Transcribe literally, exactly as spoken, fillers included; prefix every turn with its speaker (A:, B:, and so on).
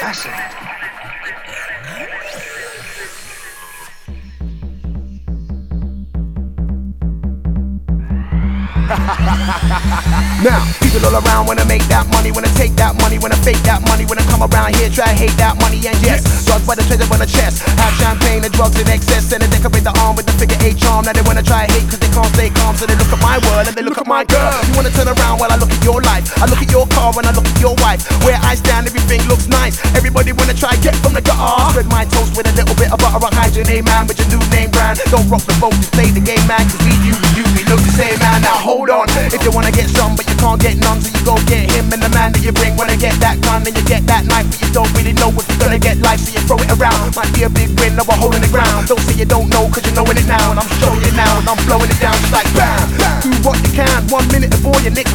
A: Acid.
B: Now, people all around wanna make that money, wanna take that money, wanna fake that money, wanna come around here, try hate that money, and yes, drugs by the treasure on the chest, have champagne and drugs in excess, and they decorate the arm with the figure eight charm. Now they wanna try hate cause they can't stay calm, so they look at my world and they look at my girl. You wanna turn around while I look at your life, I look at your car when I look at your wife. Where I stand, everything looks nice, everybody wanna try get from the gutter. Spread my toast with a little bit of butter, I hide your name, man, with your new name brand. Don't rock the boat, just play the game, man, cause we, you, you, we look the same, man. Now hold on, if you wanna get some but you can't get none, so you go get him and the man that you bring. Wanna get that gun and you get that knife, but you don't really know if you're gonna get life, so you throw it around. Might be a big win or a hole in the ground. Don't say you don't know cause you're knowing it now, and I'm showing it now, and I'm blowing it down just like bam, bam. Do what you can, one minute before your next